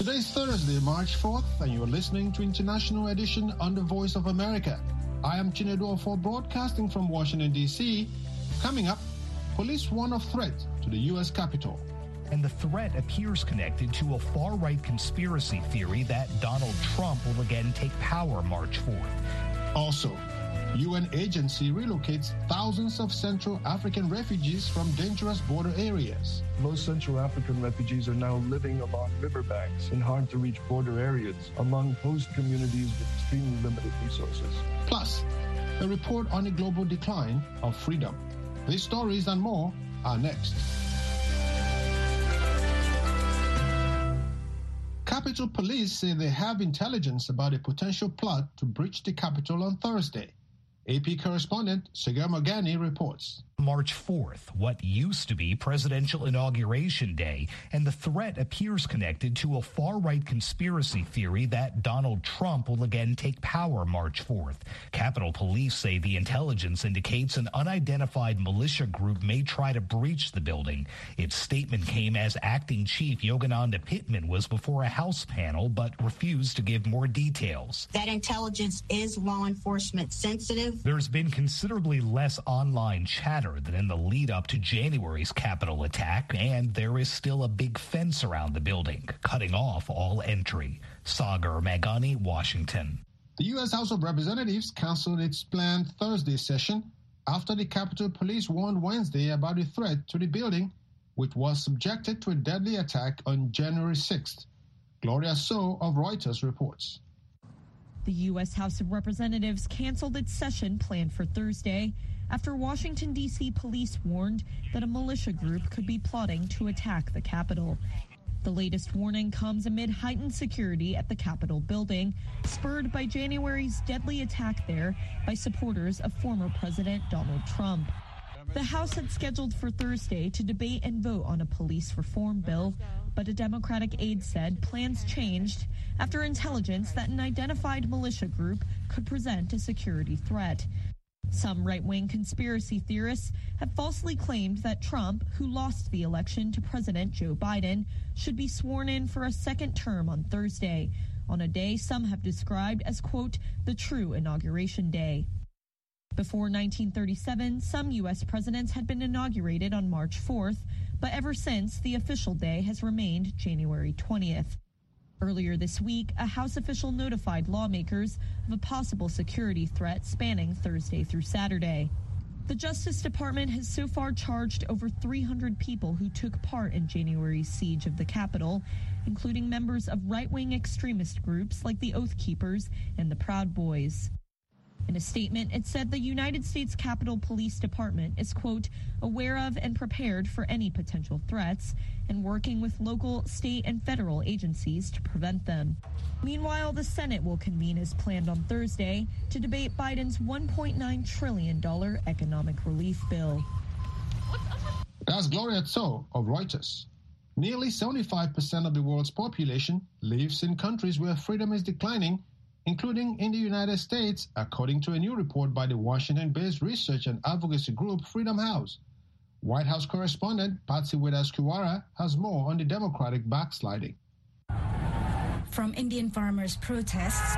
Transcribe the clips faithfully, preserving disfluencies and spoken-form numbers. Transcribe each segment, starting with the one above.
Today is Thursday, March fourth, and you are listening to International Edition on the Voice of America. I am Chinedu Ofo, broadcasting from Washington, D C. Coming up, police warn of threat to the U S Capitol. And the threat appears connected to a far-right conspiracy theory that Donald Trump will again take power March fourth. Also, U N agency relocates thousands of Central African refugees from dangerous border areas. Most Central African refugees are now living along riverbanks in hard-to-reach border areas among host communities with extremely limited resources. Plus, a report on the global decline of freedom. These stories and more are next. Capitol Police say they have intelligence about a potential plot to breach the Capitol on Thursday. A P correspondent Segar Mogani reports. March fourth, what used to be Presidential Inauguration Day, and the threat appears connected to a far-right conspiracy theory that Donald Trump will again take power March fourth. Capitol Police say the intelligence indicates an unidentified militia group may try to breach the building. Its statement came as Acting Chief Yogananda Pittman was before a House panel but refused to give more details. That intelligence is law enforcement sensitive. There's been considerably less online chatter than in the lead up to January's Capitol attack, and there is still a big fence around the building, cutting off all entry. Sagar Magani, Washington. The U S House of Representatives canceled its planned Thursday session after the Capitol Police warned Wednesday about a threat to the building, which was subjected to a deadly attack on January sixth. Gloria So of Reuters reports. The U S House of Representatives canceled its session planned for Thursday after Washington, D C police warned that a militia group could be plotting to attack the Capitol. The latest warning comes amid heightened security at the Capitol building, spurred by January's deadly attack there by supporters of former President Donald Trump. The House had scheduled for Thursday to debate and vote on a police reform bill, but a Democratic aide said plans changed after intelligence that an identified militia group could present a security threat. Some right-wing conspiracy theorists have falsely claimed that Trump, who lost the election to President Joe Biden, should be sworn in for a second term on Thursday, on a day some have described as, quote, the true inauguration day. Before nineteen thirty-seven, some U S presidents had been inaugurated on March fourth, but ever since, the official day has remained January twentieth. Earlier this week, a House official notified lawmakers of a possible security threat spanning Thursday through Saturday. The Justice Department has so far charged over three hundred people who took part in January's siege of the Capitol, including members of right-wing extremist groups like the Oath Keepers and the Proud Boys. In a statement, it said the United States Capitol Police Department is, quote, aware of and prepared for any potential threats and working with local, state, and federal agencies to prevent them. Meanwhile, the Senate will convene as planned on Thursday to debate Biden's one point nine trillion dollars economic relief bill. That's Gloria Tso of Reuters. Nearly seventy-five percent of the world's population lives in countries where freedom is declining, including in the United States, according to a new report by the Washington-based research and advocacy group Freedom House. White House correspondent Patsy Widakuswara has more on the Democratic backsliding. From Indian farmers' protests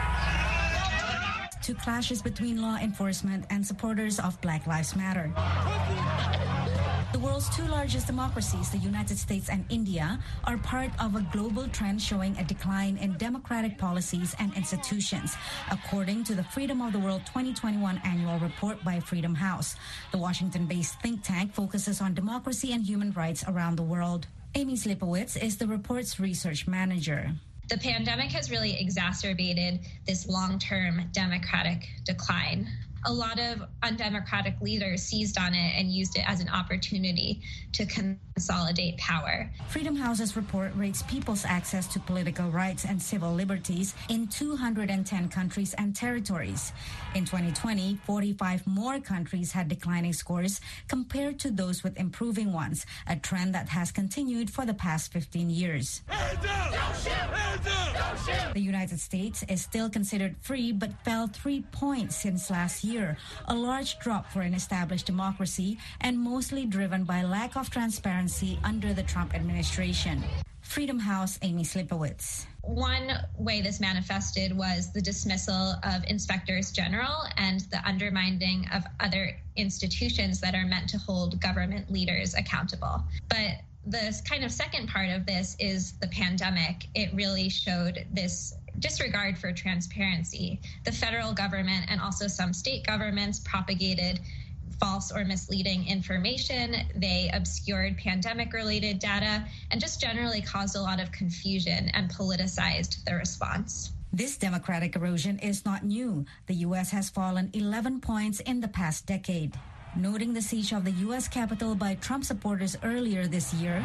to clashes between law enforcement and supporters of Black Lives Matter. The world's two largest democracies, the United States and India, are part of a global trend showing a decline in democratic policies and institutions, according to the Freedom of the World twenty twenty-one annual report by Freedom House. The Washington-based think tank focuses on democracy and human rights around the world. Amy Slipowitz is the report's research manager. The pandemic has really exacerbated this long-term democratic decline. A lot of undemocratic leaders seized on it and used it as an opportunity to consolidate power. Freedom House's report rates people's access to political rights and civil liberties in two hundred ten countries and territories. In twenty twenty, forty-five more countries had declining scores compared to those with improving ones, a trend that has continued for the past fifteen years. Hands up! Don't shoot! Hands up! Don't shoot! The United States is still considered free but fell three points since last year, a large drop for an established democracy and mostly driven by lack of transparency under the Trump administration. Freedom House Amy Slipowitz. One way this manifested was the dismissal of inspectors general and the undermining of other institutions that are meant to hold government leaders accountable. But the kind of second part of this is the pandemic. It really showed this disregard for transparency. The federal government and also some state governments propagated false or misleading information. They obscured pandemic-related data and just generally caused a lot of confusion and politicized the response. This democratic erosion is not new. The U S has fallen eleven points in the past decade. Noting the siege of the U S Capitol by Trump supporters earlier this year,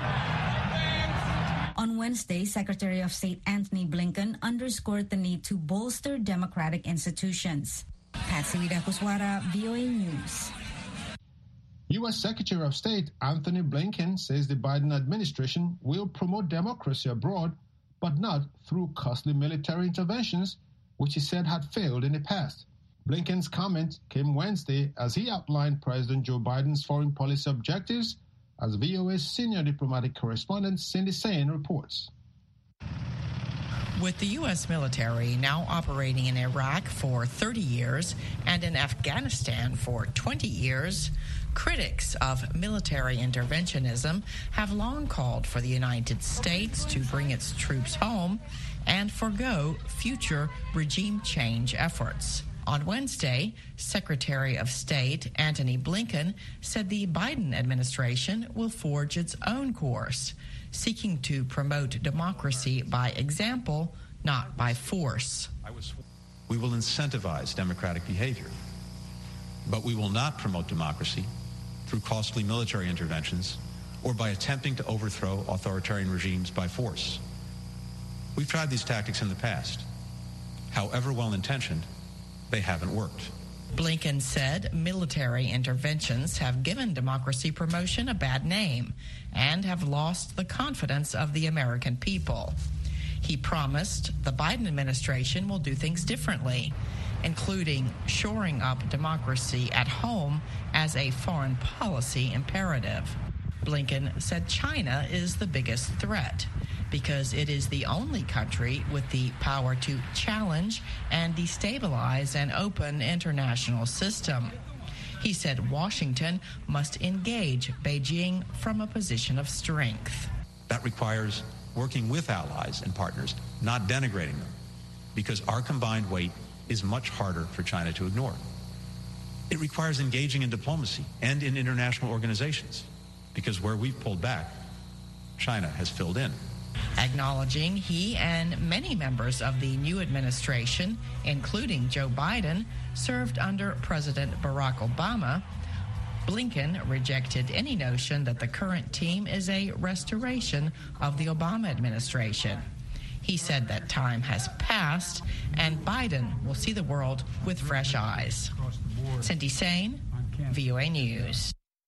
on Wednesday, Secretary of State Antony Blinken underscored the need to bolster democratic institutions. Patsy Widakuswara, V O A News. U S Secretary of State Antony Blinken says the Biden administration will promote democracy abroad, but not through costly military interventions, which he said had failed in the past. Blinken's comment came Wednesday as he outlined President Joe Biden's foreign policy objectives, as V O A's senior diplomatic correspondent Cindy Sain reports. With the U S military now operating in Iraq for thirty years and in Afghanistan for twenty years, critics of military interventionism have long called for the United States to bring its troops home and forgo future regime change efforts. On Wednesday, Secretary of State Antony Blinken said the Biden administration will forge its own course, seeking to promote democracy by example, not by force. We will incentivize democratic behavior, but we will not promote democracy through costly military interventions or by attempting to overthrow authoritarian regimes by force. We've tried these tactics in the past. However well-intentioned, they haven't worked. Blinken said military interventions have given democracy promotion a bad name and have lost the confidence of the American people. He promised the Biden administration will do things differently, including shoring up democracy at home as a foreign policy imperative. Blinken said China is the biggest threat because it is the only country with the power to challenge and destabilize an open international system. He said Washington must engage Beijing from a position of strength. That requires working with allies and partners, not denigrating them, because our combined weight is much harder for China to ignore. It requires engaging in diplomacy and in international organizations, because where we've pulled back, China has filled in. Acknowledging he and many members of the new administration, including Joe Biden, served under President Barack Obama, Blinken rejected any notion that the current team is a restoration of the Obama administration. He said that time has passed and Biden will see the world with fresh eyes. Cindy Sain, V O A News.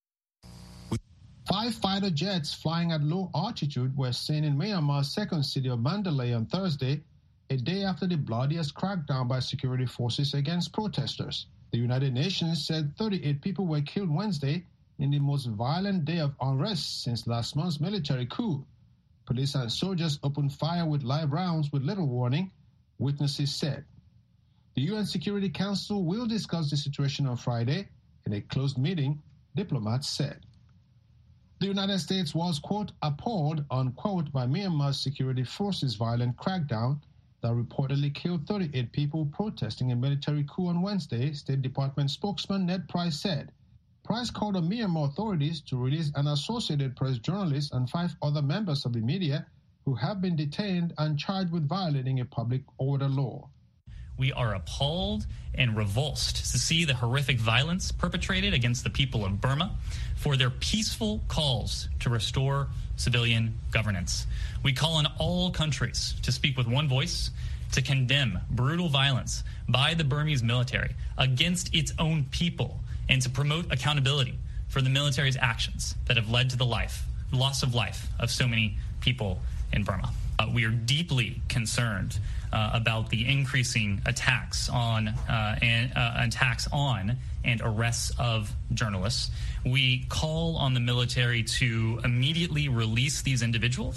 Five fighter jets flying at low altitude were seen in Myanmar's second city of Mandalay on Thursday, a day after the bloodiest crackdown by security forces against protesters. The United Nations said thirty-eight people were killed Wednesday in the most violent day of unrest since last month's military coup. Police and soldiers opened fire with live rounds with little warning, witnesses said. The U N Security Council will discuss the situation on Friday in a closed meeting, diplomats said. The United States was, quote, appalled, unquote, by Myanmar's security forces' violent crackdown that reportedly killed thirty-eight people protesting a military coup on Wednesday, State Department spokesman Ned Price said. Price called on Myanmar authorities to release an Associated Press journalist and five other members of the media who have been detained and charged with violating a public order law. We are appalled and revulsed to see the horrific violence perpetrated against the people of Burma for their peaceful calls to restore civilian governance. We call on all countries to speak with one voice to condemn brutal violence by the Burmese military against its own people and to promote accountability for the military's actions that have led to the life, loss of life of so many people in Burma. Uh, we are deeply concerned uh, about the increasing attacks on uh, and uh, attacks on and arrests of journalists. We call on the military to immediately release these individuals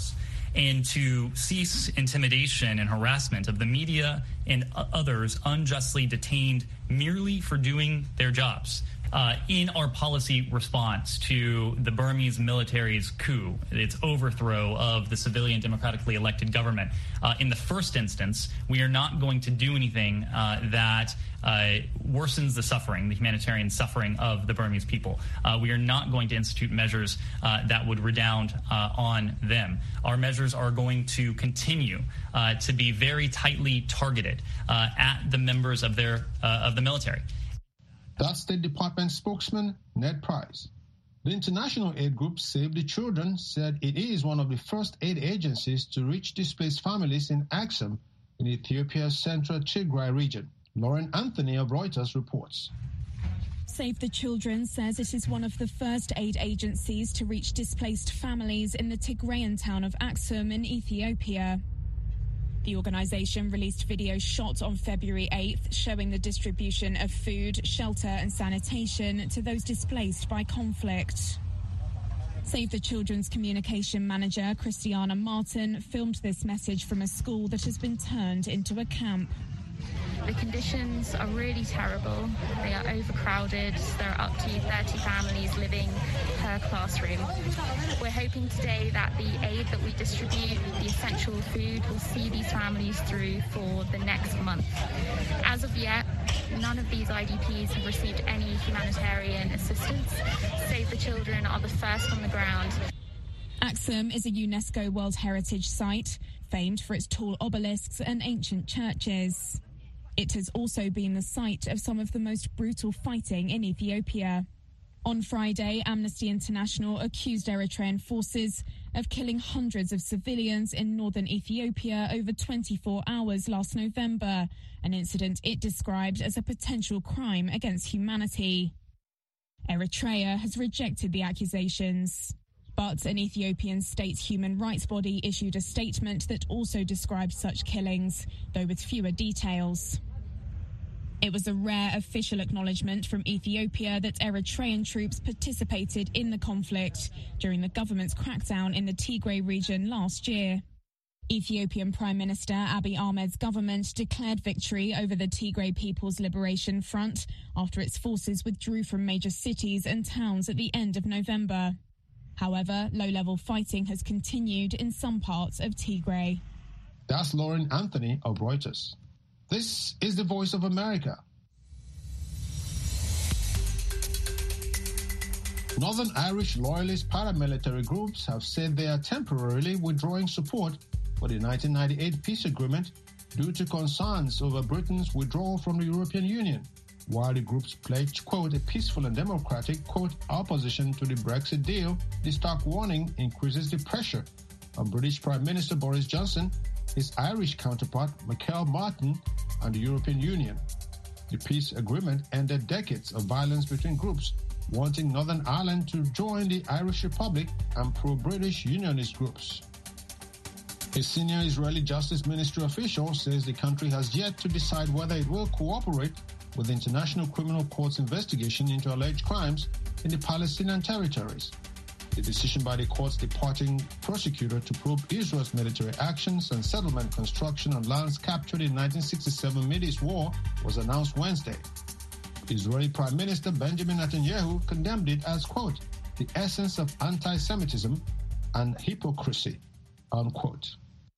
and to cease intimidation and harassment of the media and others unjustly detained merely for doing their jobs. Uh, in our policy response to the Burmese military's coup, its overthrow of the civilian democratically elected government, uh, in the first instance, we are not going to do anything uh, that uh, worsens the suffering, the humanitarian suffering of the Burmese people. Uh, we are not going to institute measures uh, that would redound uh, on them. Our measures are going to continue uh, to be very tightly targeted uh, at the members of their uh, of the military. That's State Department spokesman Ned Price. The international aid group Save the Children said it is one of the first aid agencies to reach displaced families in Axum in Ethiopia's central Tigray region. Lauren Anthony of Reuters reports. Save the Children says it is one of the first aid agencies to reach displaced families in the Tigrayan town of Axum in Ethiopia. The organisation released video shot on February eighth showing the distribution of food, shelter and sanitation to those displaced by conflict. Save the Children's communication manager, Christiana Martin, filmed this message from a school that has been turned into a camp. The conditions are really terrible. They are overcrowded. There are up to thirty families living per classroom. We're hoping today that the aid that we distribute, the essential food, will see these families through for the next month. As of yet, none of these I D Ps have received any humanitarian assistance. Save the Children are the first on the ground. Axum is a UNESCO World Heritage Site, famed for its tall obelisks and ancient churches. It has also been the site of some of the most brutal fighting in Ethiopia. On Friday, Amnesty International accused Eritrean forces of killing hundreds of civilians in northern Ethiopia over twenty-four hours last November, an incident it described as a potential crime against humanity. Eritrea has rejected the accusations. But an Ethiopian state human rights body issued a statement that also described such killings, though with fewer details. It was a rare official acknowledgement from Ethiopia that Eritrean troops participated in the conflict during the government's crackdown in the Tigray region last year. Ethiopian Prime Minister Abiy Ahmed's government declared victory over the Tigray People's Liberation Front after its forces withdrew from major cities and towns at the end of November. However, low-level fighting has continued in some parts of Tigray. That's Lauren Anthony of Reuters. This is the Voice of America. Northern Irish loyalist paramilitary groups have said they are temporarily withdrawing support for the nineteen ninety-eight peace agreement due to concerns over Britain's withdrawal from the European Union, while the groups pledged, quote, a peaceful and democratic, quote, opposition to the Brexit deal. The stark warning increases the pressure on British Prime Minister Boris Johnson, his Irish counterpart Michael Martin, and the European Union. The peace agreement ended decades of violence between groups wanting Northern Ireland to join the Irish Republic and pro-British unionist groups. A senior Israeli Justice Ministry official says the country has yet to decide whether it will cooperate with the International Criminal Court's investigation into alleged crimes in the Palestinian territories. The decision by the court's departing prosecutor to probe Israel's military actions and settlement construction on lands captured in nineteen sixty-seven Mideast War was announced Wednesday. Israeli Prime Minister Benjamin Netanyahu condemned it as, quote, the essence of anti-Semitism and hypocrisy, unquote.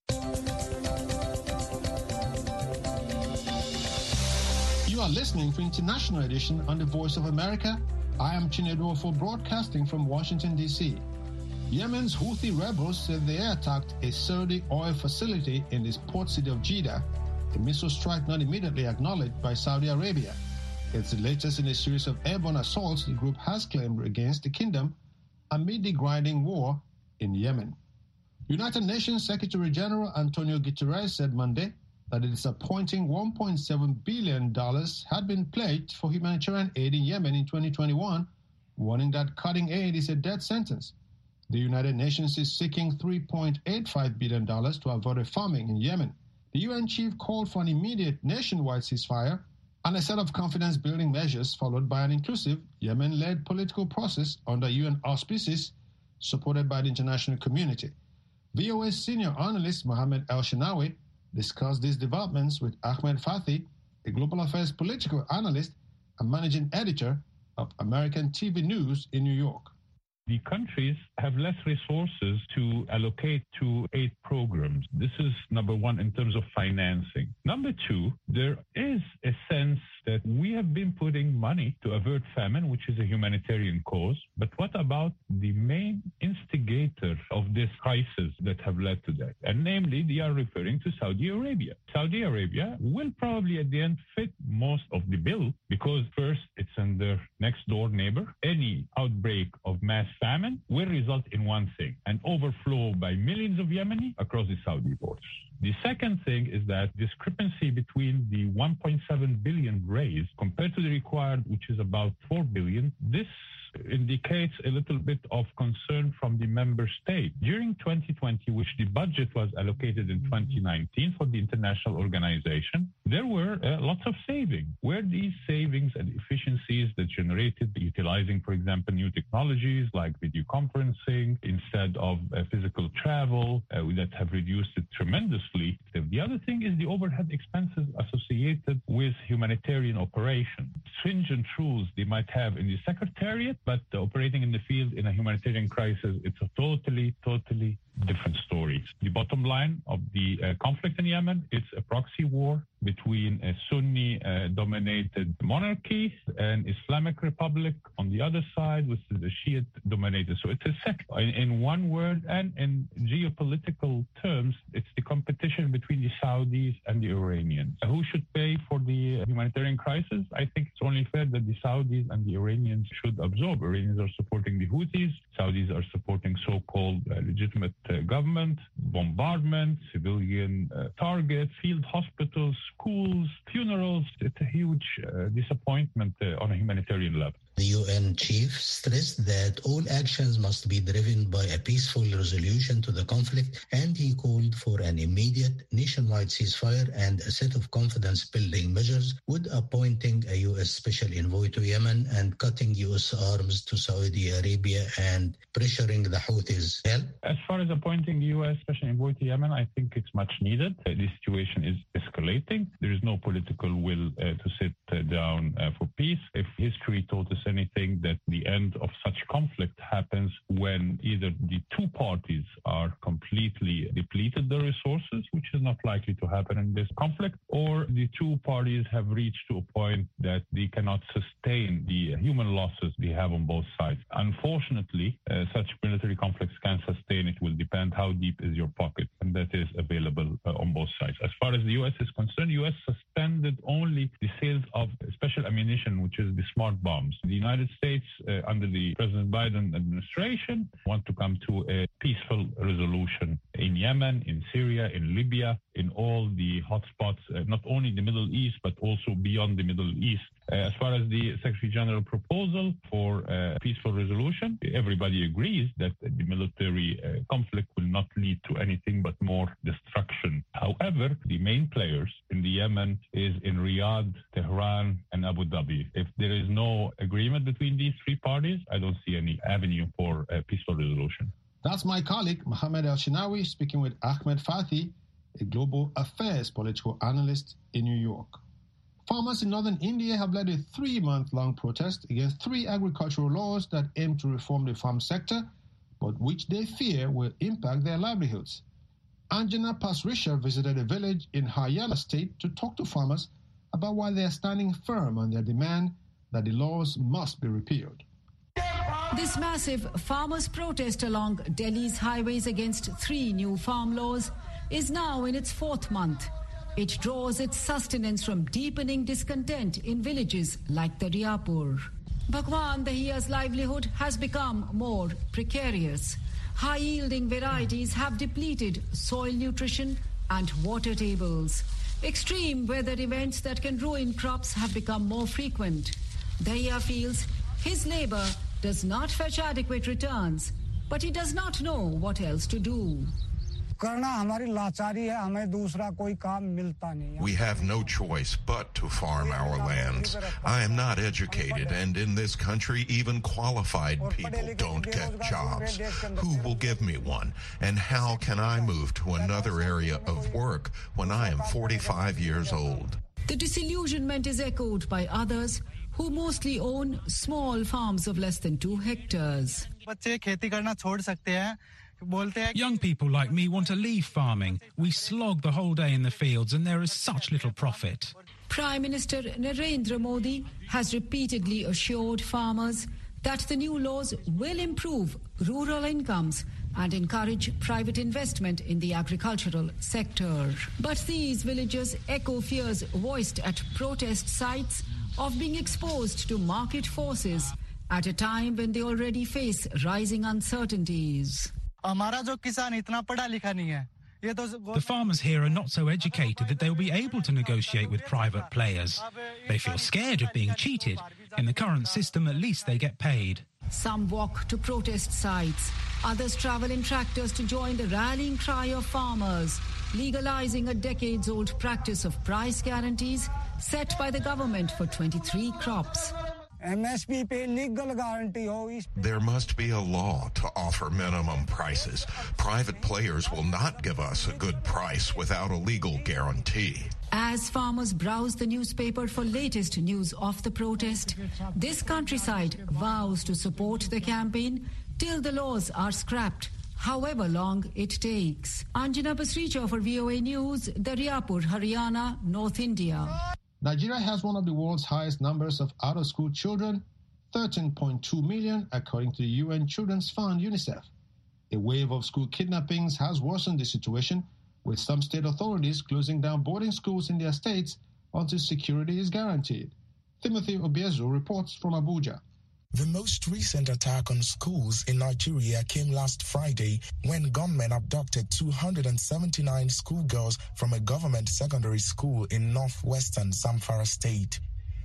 You are listening to International Edition on the Voice of America. I am Chinedu Ofo broadcasting from Washington, D C Yemen's Houthi rebels said they attacked a Saudi oil facility in the port city of Jeddah, a missile strike not immediately acknowledged by Saudi Arabia. It's the latest in a series of airborne assaults the group has claimed against the kingdom amid the grinding war in Yemen. United Nations Secretary General Antonio Guterres said Monday that a disappointing one point seven billion dollars had been pledged for humanitarian aid in Yemen in twenty twenty-one, warning that cutting aid is a death sentence. The United Nations is seeking three point eight five billion dollars to avoid a famine in Yemen. The U N chief called for an immediate nationwide ceasefire and a set of confidence-building measures followed by an inclusive Yemen-led political process under U N auspices supported by the international community. V O A's senior analyst Mohammed El-Shenawi discussed these developments with Ahmed Fathi, a global affairs political analyst and managing editor of American T V News in New York. The countries have less resources to allocate to aid programs. This is number one in terms of financing. Number two, there is a sense that we have been putting money to avert famine, which is a humanitarian cause. But what about the main instigator of this crisis that have led to that? And namely, they are referring to Saudi Arabia. Saudi Arabia will probably at the end fit most of the bill because first, it's in their next door neighbor. Any outbreak of mass famine will result in one thing, an overflow by millions of Yemeni across the Saudi borders. The second thing is that discrepancy between the one point seven billion raised compared to the required, which is about four billion, this indicates a little bit of concern from the member state. During twenty twenty, which the budget was allocated in twenty nineteen for the international organization, there were uh, lots of savings. Where these savings and efficiencies that generated utilizing, for example, new technologies like video conferencing instead of uh, physical travel uh, that have reduced it tremendously. The other thing is the overhead expenses associated with humanitarian operations. Stringent rules they might have in the secretariat, but operating in the field in a humanitarian crisis, it's a totally, totally different story. The bottom line of the uh, conflict in Yemen, it's a proxy war between a Sunni-dominated uh, monarchy and Islamic Republic on the other side, which is a Shiite-dominated. So it's a sect. In, in one word, and in geopolitical terms, it's the competition between the Saudis and the Iranians. Who should pay for the humanitarian crisis? I think it's only fair that the Saudis and the Iranians should absorb. Iranians are supporting the Houthis. Saudis are supporting so-called uh, legitimate uh, government, bombardment, civilian uh, targets, field hospitals, schools, funerals. It's a huge uh, disappointment uh, on a humanitarian level. The U N chief stressed that all actions must be driven by a peaceful resolution to the conflict, and he called for an immediate nationwide ceasefire and a set of confidence-building measures, with appointing a U S special envoy to Yemen and cutting U S arms to Saudi Arabia and pressuring the Houthis. Help? As far as appointing the U S special envoy to Yemen, I think it's much needed. Uh, the situation is escalating. There is no political will uh, to sit uh, down uh, for peace. If history taught us anything, that the end of such conflict happens when either the two parties are completely depleted their resources, which is not likely to happen in this conflict, or the two parties have reached to a point that they cannot sustain the human losses they have on both sides. Unfortunately, uh, such military conflicts can sustain. It will depend how deep is your pocket, and that is available uh, on both sides. As far as the U S is concerned, the U S suspended only the sales of special ammunition, which is the smart bombs. The United States, uh, under the President Biden administration, want to come to a peaceful resolution in Yemen, in Syria, in Libya, in all the hotspots, uh, not only in the Middle East, but also beyond the Middle East. Uh, as far as the Secretary General proposal for uh, peaceful resolution, everybody agrees that the military uh, conflict will not lead to anything but more destruction. However, the main players in the Yemen is in Riyadh, Tehran, and Abu Dhabi. If there is no agreement between these three parties, I don't see any avenue for a peaceful resolution. That's my colleague, Mohammed El-Shenawi, speaking with Ahmed Fathi, a global affairs political analyst in New York. Farmers in northern India have led a three-month-long protest against three agricultural laws that aim to reform the farm sector, but which they fear will impact their livelihoods. Anjana Pasrisha visited a village in Haryana state to talk to farmers about why they are standing firm on their demand that the laws must be repealed. This massive farmers' protest along Delhi's highways against three new farm laws is now in its fourth month. It draws its sustenance from deepening discontent in villages like Dariapur. Bhagwan Dahiya's livelihood has become more precarious. High-yielding varieties have depleted soil nutrition and water tables. Extreme weather events that can ruin crops have become more frequent. Dahiya feels his labor does not fetch adequate returns, but he does not know what else to do. We have no choice but to farm our lands. I am not educated, and in this country, even qualified people don't get jobs. Who will give me one? And how can I move to another area of work when I am forty-five years old? The disillusionment is echoed by others who mostly own small farms of less than two hectares. Young people like me want to leave farming. We slog the whole day in the fields and there is such little profit. Prime Minister Narendra Modi has repeatedly assured farmers that the new laws will improve rural incomes and encourage private investment in the agricultural sector. But these villagers echo fears voiced at protest sites of being exposed to market forces at a time when they already face rising uncertainties. The farmers here are not so educated that they'll be able to negotiate with private players. They feel scared of being cheated. In the current system, at least they get paid. Some walk to protest sites. Others travel in tractors to join the rallying cry of farmers, legalizing a decades-old practice of price guarantees set by the government for twenty-three crops. There must be a law to offer minimum prices. Private players will not give us a good price without a legal guarantee. As farmers browse the newspaper for latest news of the protest, this countryside vows to support the campaign till the laws are scrapped, however long it takes. Anjana Pasricha for V O A News, Daryapur, Haryana, North India. Nigeria has one of the world's highest numbers of out-of-school children, thirteen point two million, according to the U N Children's Fund, UNICEF. A wave of school kidnappings has worsened the situation, with some state authorities closing down boarding schools in their states until security is guaranteed. Timothy Obiezu reports from Abuja. The most recent attack on schools in Nigeria came last Friday when gunmen abducted two hundred seventy-nine schoolgirls from a government secondary school in northwestern Zamfara state.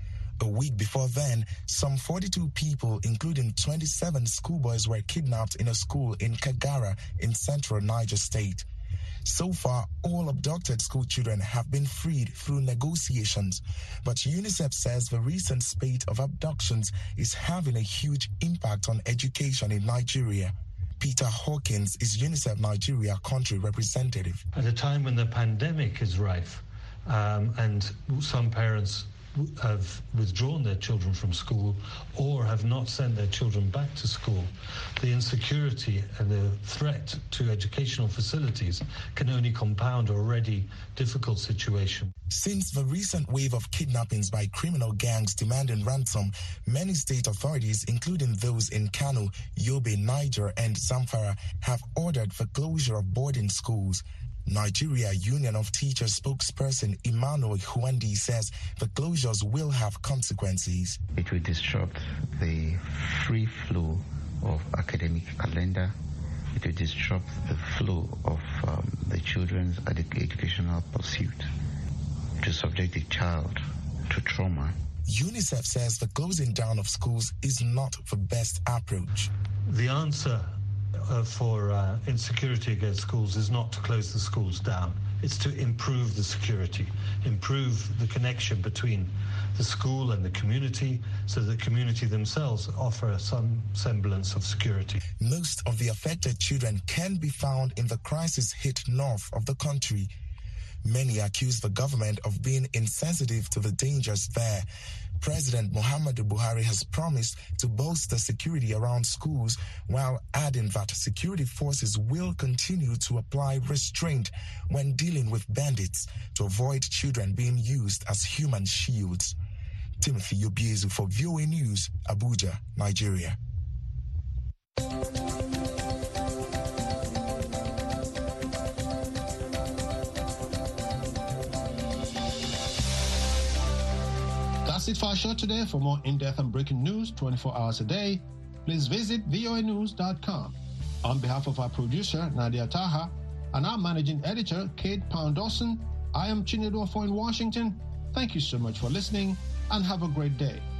A week before then, some forty-two people, including twenty-seven schoolboys, were kidnapped in a school in Kagara in central Niger state. So far, all abducted school children have been freed through negotiations, but UNICEF says the recent spate of abductions is having a huge impact on education in Nigeria. Peter Hawkins is UNICEF Nigeria country representative. At a time when the pandemic is rife um, and some parents have withdrawn their children from school or have not sent their children back to school, the insecurity and the threat to educational facilities can only compound already difficult situation. Since the recent wave of kidnappings by criminal gangs demanding ransom, many state authorities, including those in Kano, Yobe, Niger, and Zamfara, have ordered the closure of boarding schools. Nigeria Union of Teachers spokesperson Emmanuel Huandi says the closures will have consequences. It will disrupt the free flow of academic calendar. It will disrupt the flow of um, the children's educational pursuit, to subject a child to trauma. UNICEF says the closing down of schools is not the best approach. The answer Uh, for uh, insecurity against schools is not to close the schools down. It's to improve the security, improve the connection between the school and the community so that the community themselves offer some semblance of security. Most of the affected children can be found in the crisis-hit north of the country. Many accuse the government of being insensitive to the dangers there. President Muhammadu Buhari has promised to bolster security around schools, while adding that security forces will continue to apply restraint when dealing with bandits to avoid children being used as human shields. Timothy Obiezu for V O A News, Abuja, Nigeria. That's it for our show today. For more in-depth and breaking news twenty-four hours a day, please visit V O A news dot com. On behalf of our producer, Nadia Taha, and our managing editor, Kate Pound-Dawson, I am Chinedu Ofo in Washington. Thank you so much for listening and have a great day.